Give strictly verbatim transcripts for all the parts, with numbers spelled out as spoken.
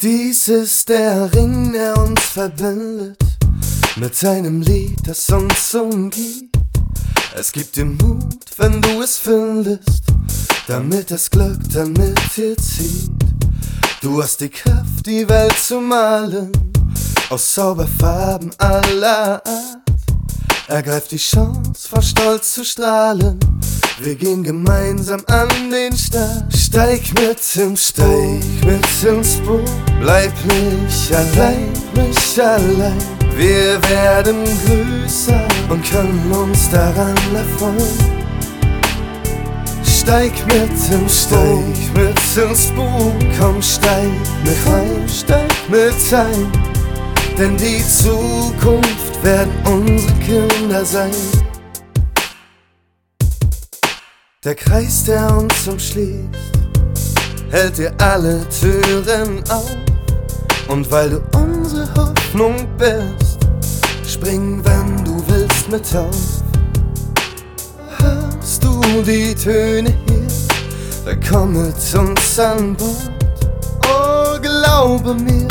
Dies ist der Ring, der uns verbindet, mit seinem Lied, das uns umgibt. Es gibt dir Mut, wenn du es findest, damit das Glück dann mit dir zieht. Du hast die Kraft, die Welt zu malen, aus Zauberfarben aller Art. Ergreif die Chance, vor Stolz zu strahlen. Wir gehen gemeinsam an den Start. Steig mit im Steig mit ins Boot. Bleib nicht allein, nicht allein. Wir werden größer und können uns daran erfreuen. Steig mit im Steig mit ins Boot. Komm, steig mit rein, steig mit ein. Denn die Zukunft werden unsere Kinder sein. Der Kreis, der uns umschließt, hält dir alle Türen auf. Und weil du unsere Hoffnung bist, spring, wenn du willst, mit auf. Hörst du die Töne hier, dann komm mit uns an Bord. Oh, glaube mir,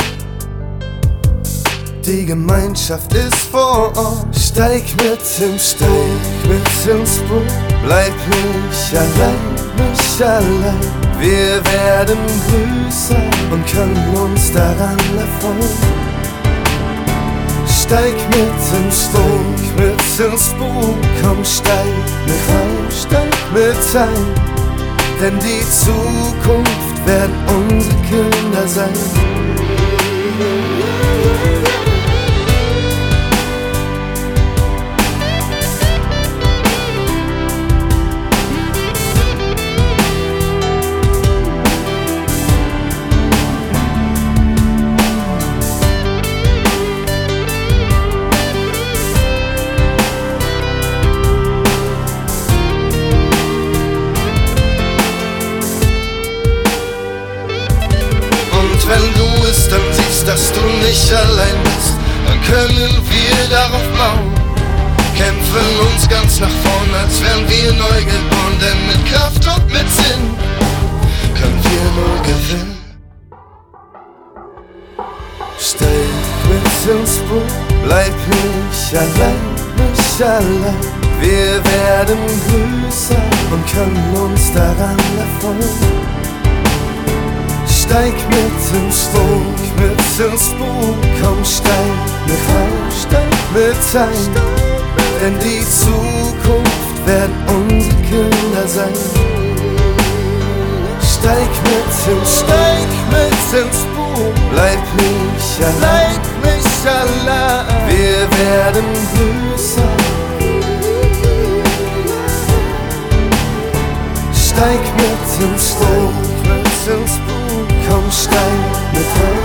die Gemeinschaft ist vor Ort. Steig mit im Steig mit ins Boot. Bleib nicht allein, nicht allein. Wir werden größer und können uns daran erfreuen. Steig mit im Steig mit ins Boot. Komm, steig mit rein, steig mit ein. Denn die Zukunft werden unsere Kinder sein. Wenn du es dann siehst, dass du nicht allein bist, dann können wir darauf bauen. Kämpfen uns ganz nach vorn, als wären wir neu geboren. Denn mit Kraft und mit Sinn können wir nur gewinnen. Steig mit ins Boot, bleib nicht allein, nicht allein. Wir werden größer und können uns daran erfreuen. Steig mit im Steig mit ins Boot. Komm, steig mit rein, steig mit ein. Denn die Zukunft werden unsere Kinder sein. Steig mit im Steig mit ins Boot. Bleib nicht allein, nicht allein. Wir werden größer. Steig mit im Steig mit ins Boot. Komm, steig mit rein.